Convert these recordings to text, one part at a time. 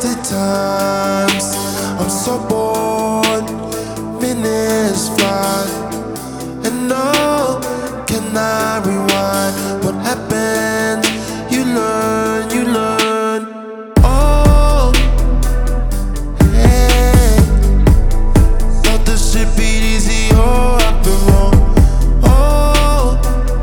wasted times. I'm so bored, minutes fly, and no, can I rewind? What happened? You learn, you learn. Oh, hey, thought this should be easy, oh, I've been wrong. Oh,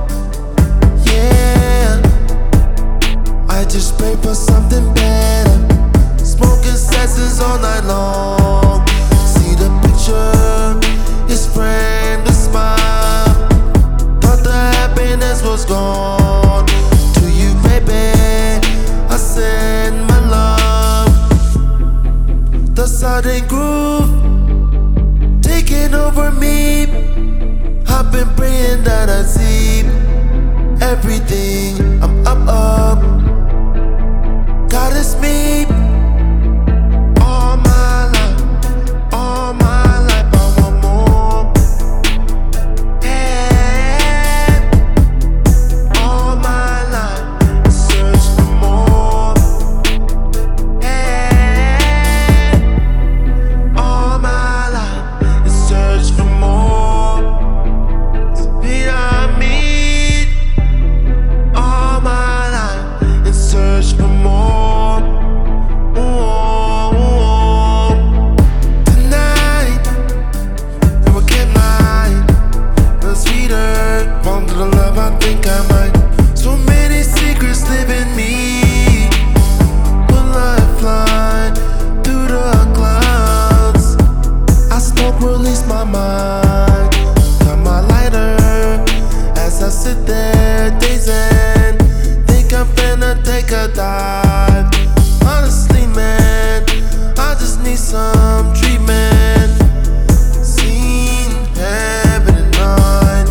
yeah, I just pray for something better. Smoking sessions all night long. See the picture, it's framed, a smile. Thought the happiness was gone. To you, baby, I send my love. The sudden groove taking over me. I've been praying that I see everything. I'm up. God is me. All my life, I want more. And all my life, I search for more. And all my life, I search for more. To be I meet. All my life, I search for more. I think I might. So many secrets live in me. Will I fly through the clouds? I smoke, release my mind. Got my lighter as I sit there dazing. Think I'm finna take a dive. Honestly, man, I just need some treatment. Seen heaven at night.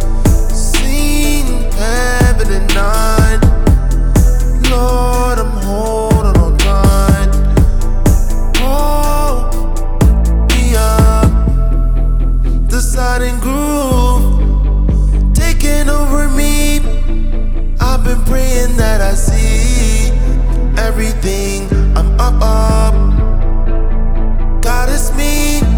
Lord, I'm holding on tight. Hold me up. The sudden groove taking over me. I've been praying that I see everything. I'm up. God is me.